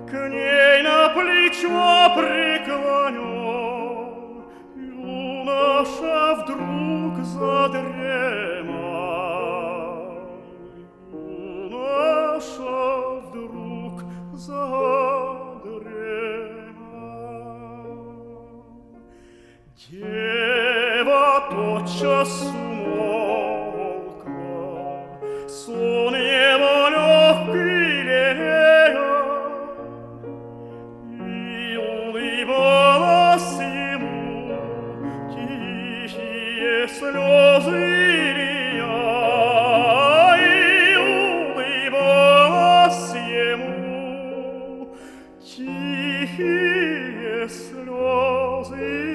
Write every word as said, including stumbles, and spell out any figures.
к ней на плечо преклонен, юноша вдруг задремал. Юноша вдруг задремал. Дева тотчас умолкла, сон его легкий лелея, и улыбалась ему тихие слезы лия, и улыбалась ему тихие слезы